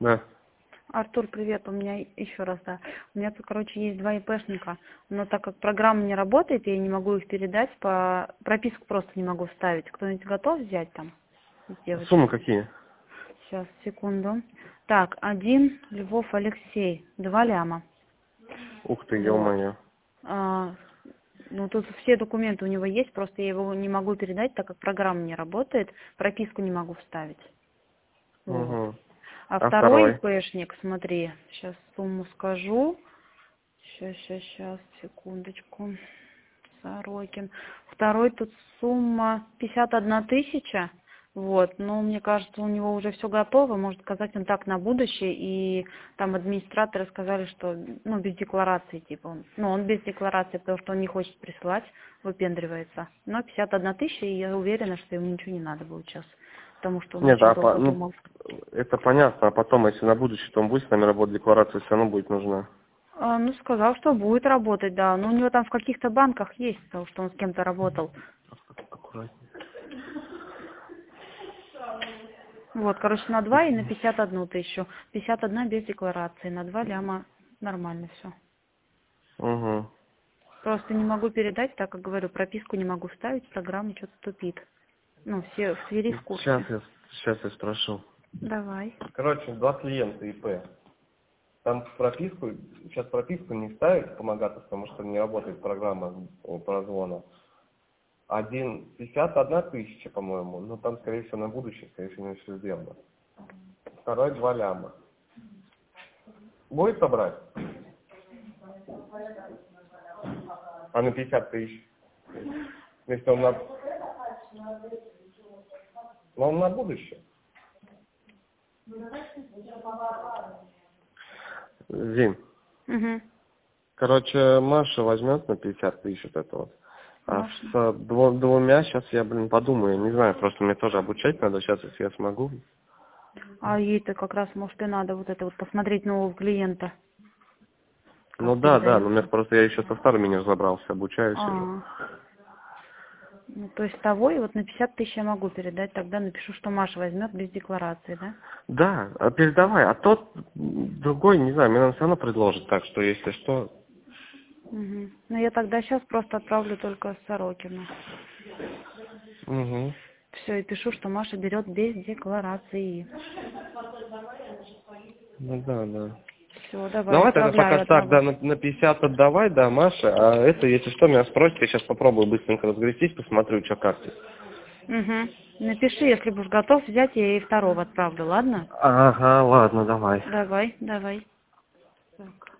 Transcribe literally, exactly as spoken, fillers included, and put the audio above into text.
Да. Артур, привет, у меня еще раз, да. У меня тут, короче, есть два ИПшника, но так как программа не работает, я не могу их передать, по прописку просто не могу вставить. Кто-нибудь готов взять там из девочек? Суммы какие? Сейчас, секунду. Так, один Львов Алексей, два ляма. Ух ты, Вот. ё-моё. А, ну, тут все документы у него есть, просто я его не могу передать, так как программа не работает, прописку не могу вставить. Вот. Угу. А А второй второй? ИПшник, смотри, сейчас сумму скажу. Сейчас, сейчас, сейчас, секундочку. Сорокин. Второй тут сумма пятьдесят одна тысяча. Вот, но мне кажется, у него уже все готово, может сказать он так на будущее, и там администраторы сказали, что, ну, без декларации, типа, он, ну, он без декларации, потому что он не хочет присылать, выпендривается. Но пятьдесят одна тысяча, и я уверена, что ему ничего не надо будет сейчас, потому что он Нет, очень а по- долго ну, думал. это понятно, а потом, если на будущее, то он будет с нами работать, декларация все равно будет нужна. А, ну, сказал, что будет работать, да, но у него там в каких-то банках есть, потому что он с кем-то работал. Аккуратнее. Вот, короче, на два и на пятьдесят одну тысячу. пятьдесят одна без декларации, на два ляма нормально все. Угу. Просто не могу передать, так как говорю, прописку не могу вставить, программа что-то тупит. Ну, все в Твери в Сейчас курсе. я, сейчас я спрошу. Давай. Короче, два клиента ИП. Там прописку, сейчас прописку не ставить помогаться, потому что не работает программа э, прозвона. Один пятьдесят одна тысяча, по-моему, но там, скорее всего, на будущее, скорее всего, не все сделано. Второй два ляма. Будет собрать? А на пятьдесят тысяч? Если он на... Но он на будущее. Зин, Угу. короче, Маша возьмет на пятьдесят тысяч вот это вот. А Маша. с дво- двумя сейчас я, блин, подумаю, не знаю, просто мне тоже обучать надо сейчас, если я смогу. А ей-то как раз, может, и надо вот это вот посмотреть нового клиента, Ну как да, да, но мне передается. просто я еще со старыми не разобрался, обучаюсь уже. А, ну, то есть того, и вот на пятьдесят тысяч я могу передать, тогда напишу, что Маша возьмет без декларации, да? Да, а передавай, а тот м, другой, не знаю, мне он все равно предложит, так что если что. Угу. Ну, я тогда сейчас просто отправлю только Сорокину. Угу. Все, и пишу, что Маша берет без декларации. Ну да, да. Все, давай, Давай тогда пока отправляю так, да, одного. на, на пятьдесят отдавай, да, Маше, а это, если что, меня спросит, я сейчас попробую быстренько разгрестись, посмотрю, что как здесь. Угу. Напиши, если будешь готов взять, я ей второго отправлю, ладно? Ага, ладно, давай. Давай, давай. Так.